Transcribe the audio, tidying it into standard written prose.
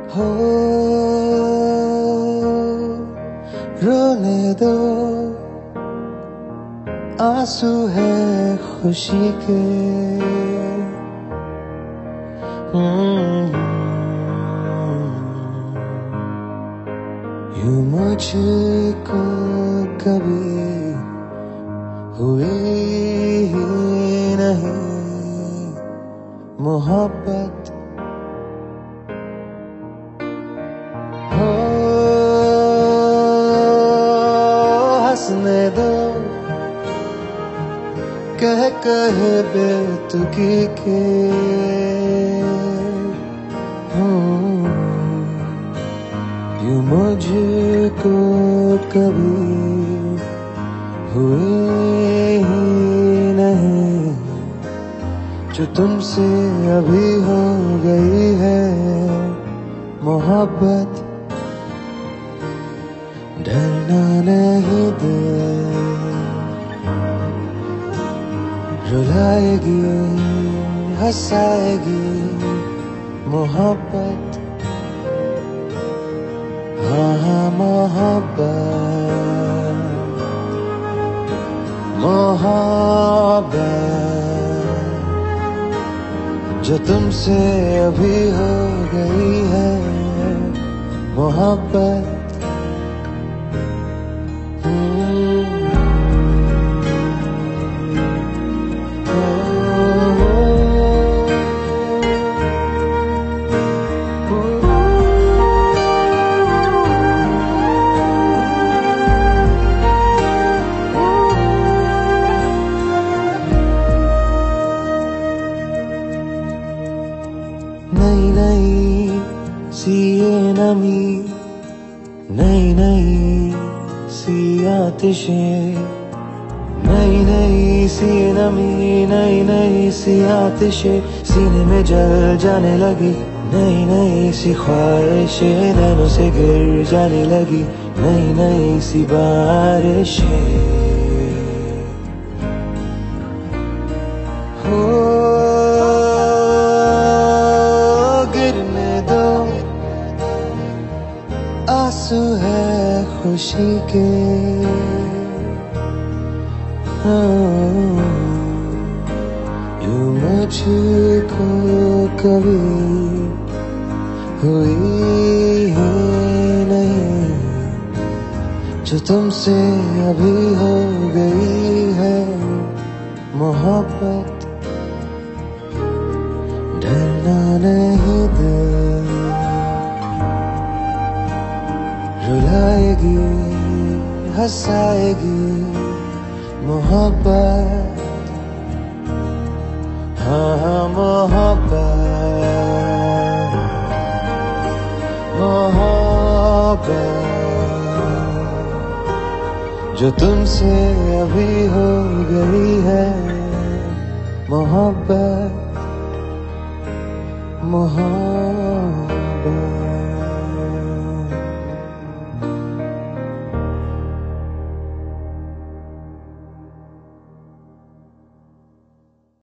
हो रोने दो, आंसू है खुशी के। यूं मुझको कभी हुई ही नहीं मोहब्बत। हो हंसने दो, कह कहे बेतुकी के। यूं मुझको कभी हुए ही नहीं जो तुमसे अभी हो गई है मोहब्बत। डरना नहीं दे, रुलाएगी हंसाएगी मोहब्बत। हाँ हाँ मोहब्बत, मोहब्बत जो तुमसे अभी हो गई है मोहब्बत। नई नई सी ये नमी, नई नई सी आतिशें, नई नई सी नमी, नई नई सी आतिशें सीने में जल जाने लगी। नई नई सी ख्वाहिशें नैनों से गिर जाने लगी। नई नई सी बारिशें हो आंसू है खुशी के। यूं मुझको कभी हुई ही नहीं जो तुमसे अभी हो गई है मोहब्बत। डरना नहीं दे, रुलाएगी हंसाएगी मोहब्बत। हाँ हाँ मोहब्बत, मोहब्बत जो तुमसे अभी हो गई है मोहब्बत। मोहब्बत